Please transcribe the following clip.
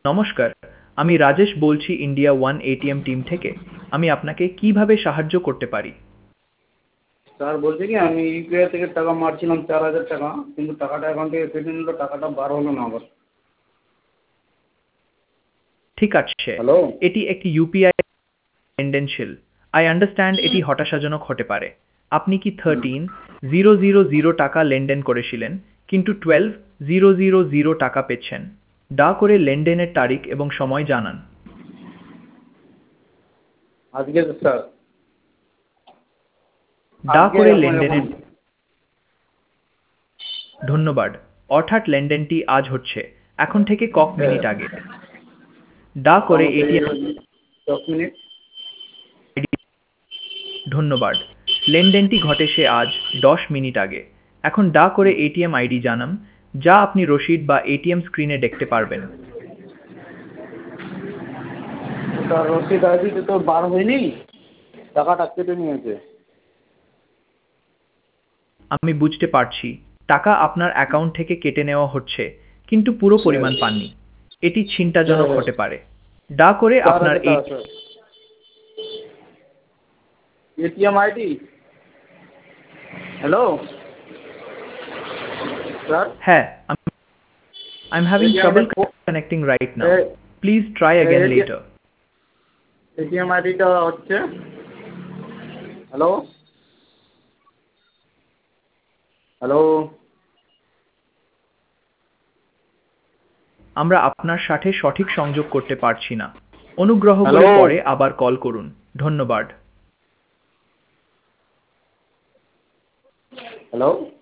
নমস্কার, আমি রাজেশ বলছি ইন্ডিয়া ওয়ান এটিএম টিম থেকে। আমি আপনাকে কিভাবে সাহায্য করতে পারি? স্যার বলছি কি আমি ইউপিআই থেকে টাকা মারছিলাম 4,000 টাকা, কিন্তু টাকাটা অ্যাকাউন্ট থেকে কেটে নিল, টাকাটা বার হলো না আবার। ঠিক আছে, হ্যালো। এটি একটি ইউপিআই লেনদেনশীল। আই আন্ডারস্ট্যান্ড এটি হতাশাজনক হতে পারে। আপনি কি 13,000 টাকা লেনদেন করেছিলেন কিন্তু 12,000 টাকা পেয়েছেন? দয়া করে লেনদেনের তারিখ এবং সময় জানান। আজকে স্যার, দয়া আজকে করে এরকম এরকম। লেনদেনের ধন্যবাদ। অর্থাৎ লেনদেনটি আজ হচ্ছে, এখন থেকে কক মিনিট আগে। দয়া করে মোটামুটি এটিএম 10 মিনিট। ধন্যবাদ। লেনদেনটি ঘটেছে আজ 10 মিনিট আগে। এখন দয়া করে এটিএম আইডি জানান, যা আপনি রসিদ বা এটিএম স্ক্রিনে দেখতে পারবেন। স্যার রসিদ আইডিতে তো বার হয়নি, টাকাটা কেটে নিয়েছে। আমি বুঝতে পারছি, টাকা আপনার অ্যাকাউন্ট থেকে কেটে নেওয়া হচ্ছে, কিন্তু পুরো পরিমাণ পাননি। এটি চিন্তাজনক হতে পারে। দয়া করে আপনার 4,000 টাকা sir. ATM ID. Hello sir. হ্যাঁ, I'm having ATM trouble connecting right now. Please try again later. ATM আইডিটা হচ্ছে, হ্যালো হ্যালো। আমরা আপনার সাথে সঠিক সংযোগ করতে পারছি না। অনুগ্রহ হ্যালো করে পরে আবার কল করুন। ধন্যবাদ। হ্যালো।